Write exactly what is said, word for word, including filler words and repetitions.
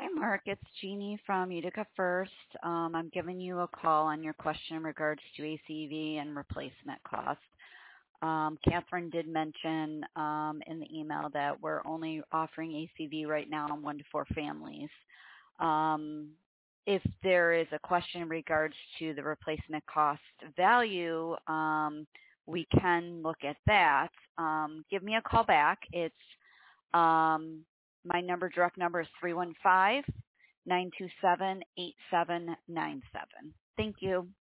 Hi, Mark. It's Jeannie from Utica First. Um, I'm giving you a call on your question in regards to A C V and replacement cost. Um, Catherine did mention um, in the email that we're only offering A C V right now on one to four families. Um, if there is a question in regards to the replacement cost value, um, we can look at that. Um, give me a call back. It's um, my number, direct number is three one five, nine two seven, eight seven nine seven. Thank you.